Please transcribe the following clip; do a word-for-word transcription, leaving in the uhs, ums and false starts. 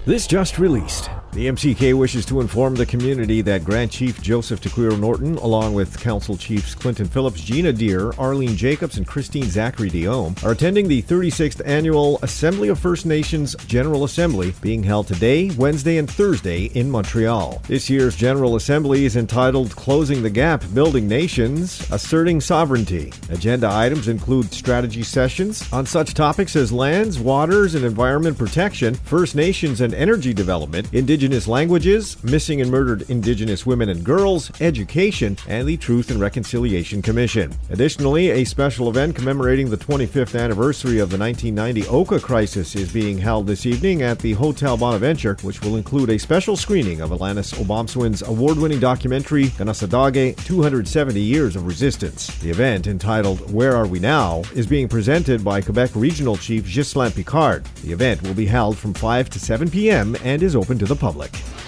This just released. The M C K wishes to inform the community that Grand Chief Joseph Tequiro Norton, along with Council Chiefs Clinton Phillips, Gina Deer, Arlene Jacobs, and Christine Zachary Diome, are attending the thirty-sixth Annual Assembly of First Nations General Assembly being held today, Wednesday, and Thursday in Montreal. This year's General Assembly is entitled Closing the Gap, Building Nations, Asserting Sovereignty. Agenda items include strategy sessions on such topics as lands, waters, and environment protection, First Nations and energy development, Indigenous languages, missing and murdered Indigenous women and girls, education, and the Truth and Reconciliation Commission. Additionally, a special event commemorating the twenty-fifth anniversary of the nineteen ninety Oka crisis is being held this evening at the Hotel Bonaventure, which will include a special screening of Alanis Obomsawin's award-winning documentary, Kanasadage, two hundred seventy Years of Resistance. The event, entitled Where Are We Now?, is being presented by Quebec Regional Chief Ghislain Picard. The event will be held from five to seven p.m. and is open to the public.